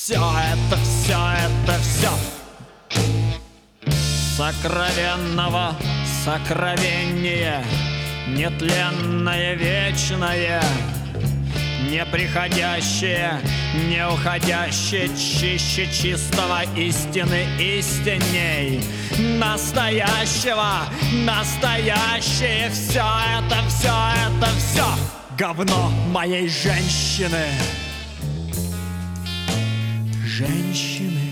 все сокровенного сокровеннее, нетленное, вечное, неприходящее, не уходящее, чище чистого истины истинней, настоящего, настоящее. Все говно моей женщины. Женщины.